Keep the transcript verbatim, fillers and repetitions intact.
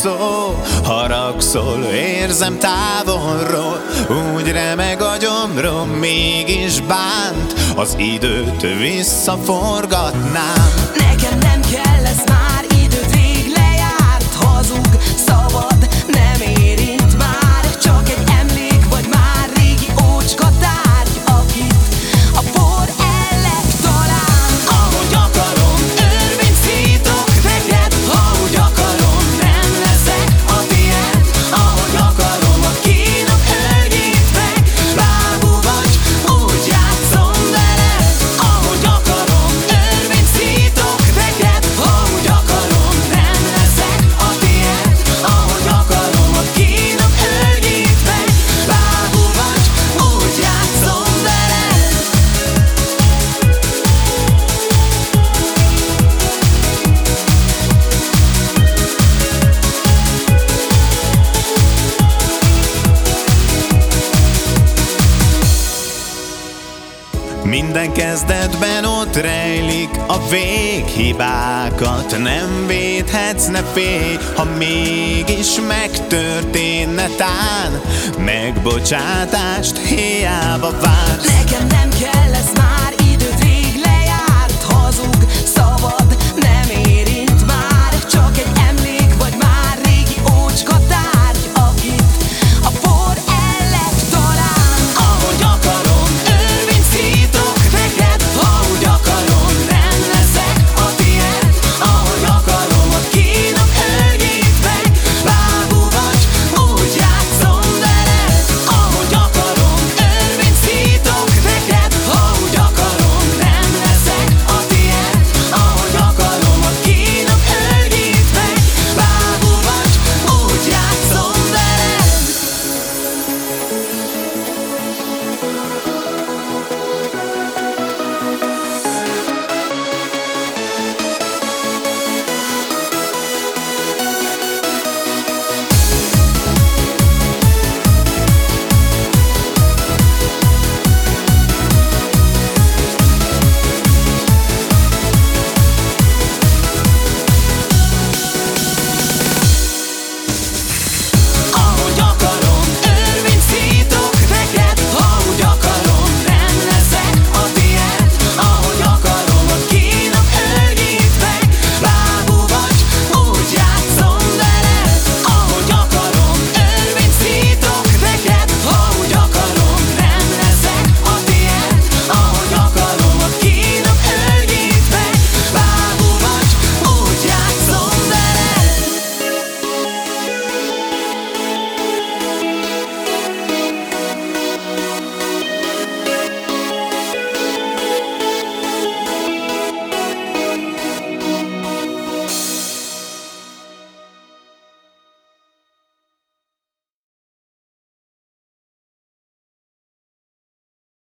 szó. Haragszol, érzem távolról, úgy remeg a gyomrom, mégis bánt. Az időt visszaforgatnám. Nekem nem kell ez már, időd rég lejárt. Hazug, szabad, nem érint már. Csak egy emlék vagy már, régi ócska tárgy, akit a por ellek talán. Ahogy akarom, örvényt szítok neked, ahogy akarom, nem leszek a tiéd. Ahogy akarom, a kínos ölgyét meg, bábú vagy, úgy játszom veled. Ahogy akarom, örvényt szítok neked, ahogy akarom, nem leszek a tiéd. Ahogy akarom, a kínos ölgyét meg, bábú vagy, úgy játszom veled. Minden kezdetben ott rejlik a véghibákat. Nem védhetsz, ne félj, ha mégis megtörténne tán. Megbocsátást hiába vársz. Nekem nem kell